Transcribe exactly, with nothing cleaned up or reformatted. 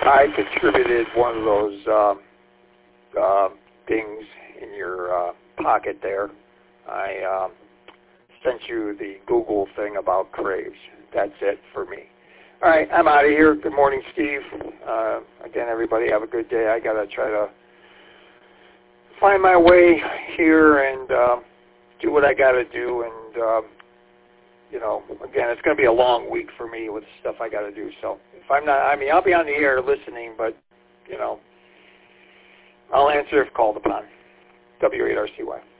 I contributed one of those uh, uh, things in your uh, pocket there. I um, sent you the Google thing about Craves. That's it for me. All right, I'm out of here. Good morning, Steve. Uh, again, everybody have a good day. I got to try to find my way here and uh, do what I got to do. And, um, you know, again, it's going to be a long week for me with the stuff I got to do. So if I'm not, I mean, I'll be on the air listening, but, you know, I'll answer if called upon. W eight R C Y.